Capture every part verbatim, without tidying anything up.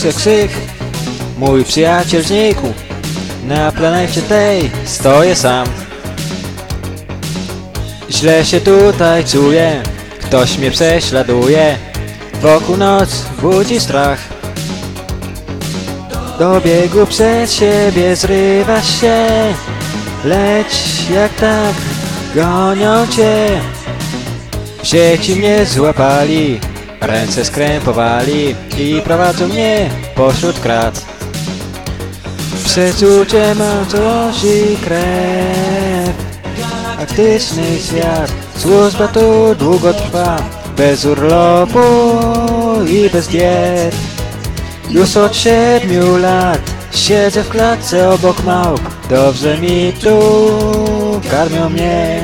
słyszę krzyk, mój przyjaciel znikł. Na planecie tej stoję sam. Źle się tutaj czuję, ktoś mnie prześladuje. Wokół noc budzi strach. Do biegu przed siebie zrywasz się, lecz jak tak gonią cię. W sieci mnie złapali, ręce skrępowali i prowadzą mnie pośród krat. Przeczucie mam coś i krew. Aktyczny świat, służba tu długo trwa, bez urlopu i bez diet. Już od siedmiu lat siedzę w klatce obok małp. Dobrze mi tu, karmią mnie.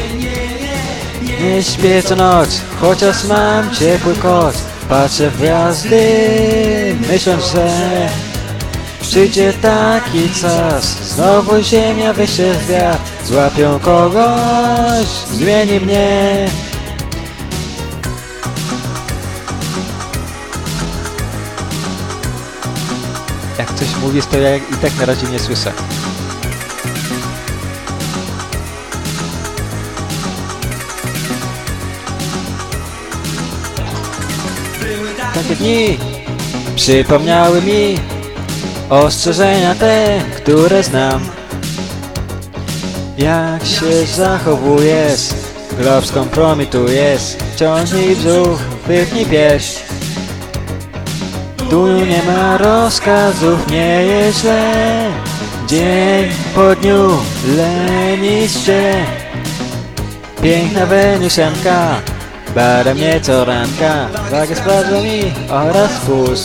Nie śpię co noc, chociaż mam ciepły koc. Patrzę w gwiazdy, myśląc, że przyjdzie taki czas, znowu ziemia wyjdzie w wiatr. Złapią kogoś, zmieni mnie. Jak coś mówisz, to ja i tak na razie nie słyszę. Takie dni przypomniały mi ostrzeżenia te, które znam. Jak się zachowujesz, glob skompromitujesz. Ciągnij brzuch, wypnij pierś. Tu nie ma rozkazów, nie jest źle. Dzień po dniu lenisz się. Piękna Wenusjanka bada mnie co ranka. Wagę sprawdza mi oraz puls.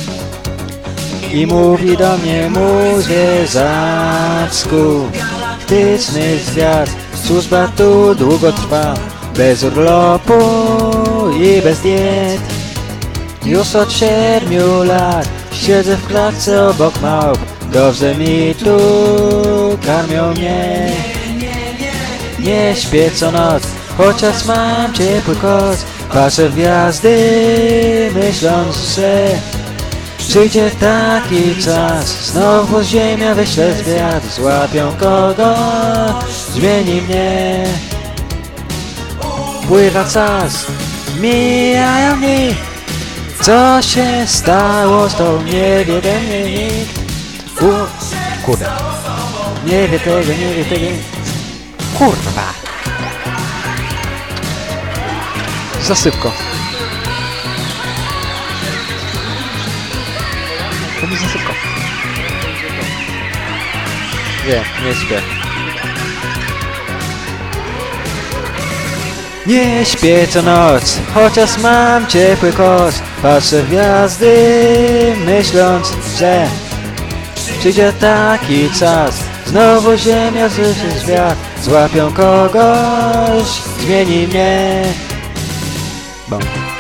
I mówi do mnie muzie zacku. Aktyczny świat, służba tu długo trwa, bez urlopu i bez diet. Już od siedmiu lat siedzę w klatce obok małp. Dobrze mi tu, karmią mnie. Nie śpię co noc, chociaż mam ciepły koc. Patrzę w gwiazdy, myśląc, że przyjdzie taki czas, znowu ziemia wyśle zwiat. Złapią kogoś, zmieni mnie. Pływa czas, mijają dni. Co się stało z tą, nie wie ten nikt. U, kurde. Nie wie tego, nie wie tego. Kurwa. Za szybko. To mi za szybko. Nie, nie śpię. Nie śpię co noc, chociaż mam ciepły koc. Patrzę w gwiazdy, myśląc, że przyjdzie taki czas, znowu ziemia zryszy świat. Złapią kogoś, zmieni mnie. Bom.